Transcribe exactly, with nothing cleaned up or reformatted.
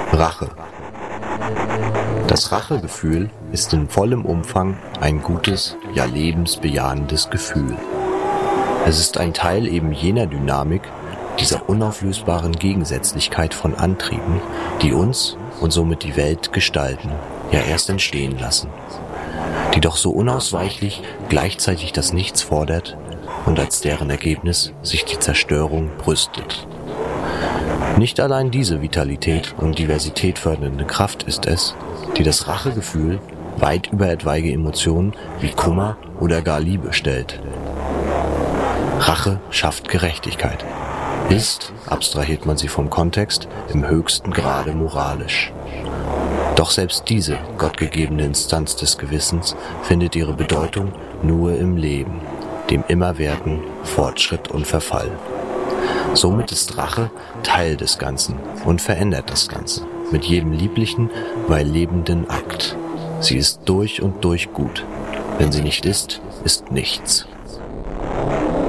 Rache. Das Rachegefühl ist in vollem Umfang ein gutes, ja lebensbejahendes Gefühl. Es ist ein Teil eben jener Dynamik, dieser unauflösbaren Gegensätzlichkeit von Antrieben, die uns und somit die Welt gestalten, ja erst entstehen lassen, die doch so unausweichlich gleichzeitig das Nichts fordert und als deren Ergebnis sich die Zerstörung brüstet. Nicht allein diese Vitalität und Diversität fördernde Kraft ist es, die das Rachegefühl weit über etwaige Emotionen wie Kummer oder gar Liebe stellt. Rache schafft Gerechtigkeit, ist, abstrahiert man sie vom Kontext, im höchsten Grade moralisch. Doch selbst diese gottgegebene Instanz des Gewissens findet ihre Bedeutung nur im Leben, dem immerwährenden Fortschritt und Verfall. Somit ist Rache Teil des Ganzen und verändert das Ganze mit jedem lieblichen, weil lebenden Akt. Sie ist durch und durch gut. Wenn sie nicht ist, ist nichts.